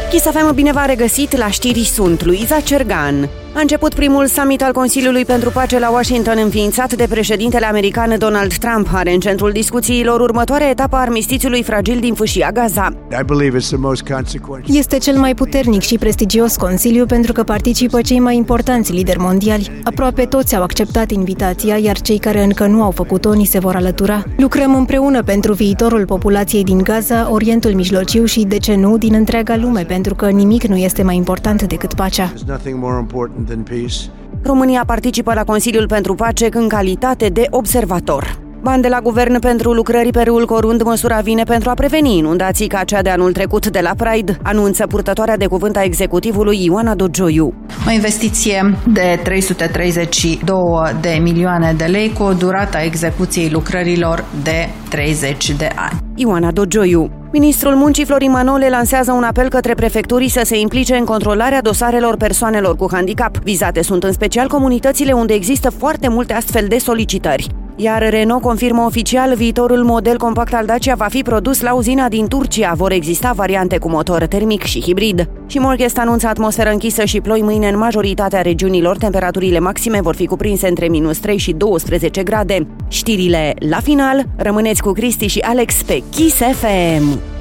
Kiss FM, bine v-a regăsit, la știri sunt Luiza Cergan. A început primul summit al Consiliului pentru Pace la Washington, înființat de președintele american Donald Trump. Are în centrul discuțiilor următoarea etapă a armistițiului fragil din fâșia Gaza. Este cel mai puternic și prestigios consiliu pentru că participă cei mai importanți lideri mondiali. Aproape toți au acceptat invitația, iar cei care încă nu au făcut-o ni se vor alătura. Lucrăm împreună pentru viitorul populației din Gaza, Orientul Mijlociu și, de ce nu, din întreaga lume, pentru că nimic nu este mai important decât pacea. România participă la Consiliul pentru Pace în calitate de observator. Bani de la guvern pentru lucrări pe râul Corund, măsura vine pentru a preveni inundații ca cea de anul trecut de la Pride, anunță purtătoarea de cuvânt a executivului Ioana Dogioiu. O investiție de 332 de milioane de lei cu o durată a execuției lucrărilor de 30 de ani. Ioana Dogioiu. Ministrul Muncii Florin Manole lansează un apel către prefecturii să se implice în controlarea dosarelor persoanelor cu handicap. Vizate sunt în special comunitățile unde există foarte multe astfel de solicitări. Iar Renault confirmă oficial, viitorul model compact al Dacia va fi produs la uzina din Turcia. Vor exista variante cu motor termic și hibrid. Și Morchest anunță atmosferă închisă și ploi mâine în majoritatea regiunilor. Temperaturile maxime vor fi cuprinse între -3 și 12 grade. Știrile la final. Rămâneți cu Cristi și Alex pe Kiss FM.